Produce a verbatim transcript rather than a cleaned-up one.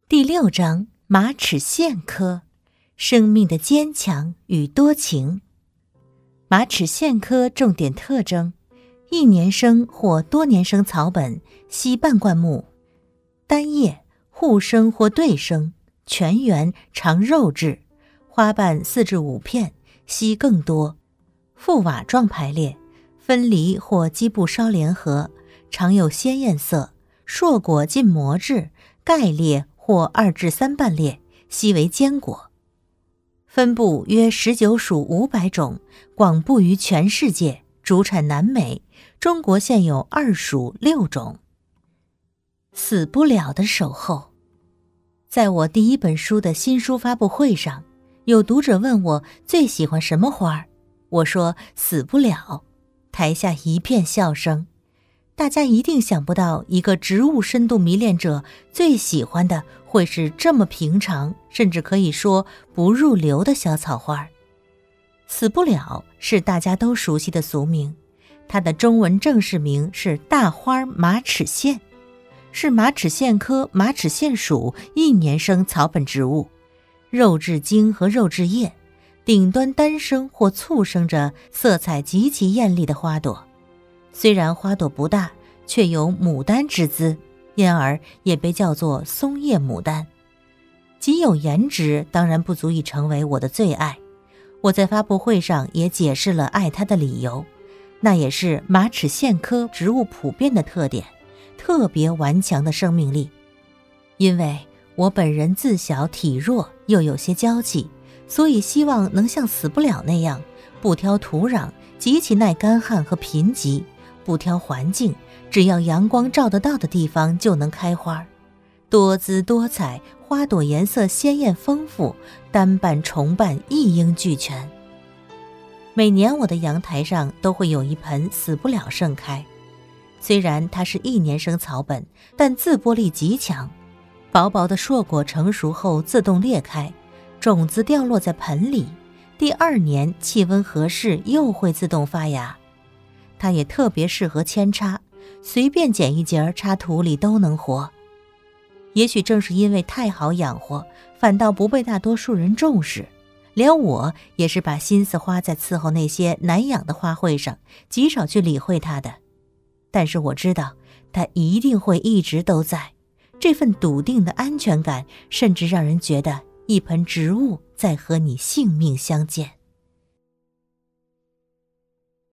第六章，马齿苋科，生命的坚强与多情。马齿苋科重点特征：一年生或多年生草本，稀半灌木，单叶，互生或对生，全圆，常肉质，花瓣四至五片，稀更多，覆瓦状排列，分离或基部稍联合，常有鲜艳色，硕果近膜质，盖裂或二至三瓣裂，稀为坚果。分布约十九属五百种，广布于全世界，主产南美，中国现有二属六种。死不了的守候。在我第一本书的新书发布会上，有读者问我最喜欢什么花，我说死不了，台下一片笑声。大家一定想不到，一个植物深度迷恋者最喜欢的会是这么平常，甚至可以说不入流的小草花。死不了是大家都熟悉的俗名，它的中文正式名是大花马齿苋，是马齿苋科马齿苋属一年生草本植物，肉质茎和肉质叶，顶端单生或簇生着色彩极其艳丽的花朵。虽然花朵不大，却有牡丹之姿，因而也被叫做松叶牡丹。仅有颜值当然不足以成为我的最爱，我在发布会上也解释了爱它的理由，那也是马齿苋科植物普遍的特点，特别顽强的生命力。因为我本人自小体弱，又有些娇气，所以希望能像死不了那样，不挑土壤，极其耐干旱和贫瘠，不挑环境，只要阳光照得到的地方就能开花，多姿多彩，花朵颜色鲜艳丰富，单瓣重瓣一应俱全。每年我的阳台上都会有一盆死不了盛开，虽然它是一年生草本，但自剥力极强，薄薄的硕果成熟后自动裂开，种子掉落在盆里，第二年气温合适又会自动发芽。它也特别适合扦插，随便剪一节插土里都能活。也许正是因为太好养活，反倒不被大多数人重视，连我也是把心思花在伺候那些难养的花卉上，极少去理会它的。但是我知道它一定会一直都在，这份笃定的安全感，甚至让人觉得一盆植物在和你性命相见。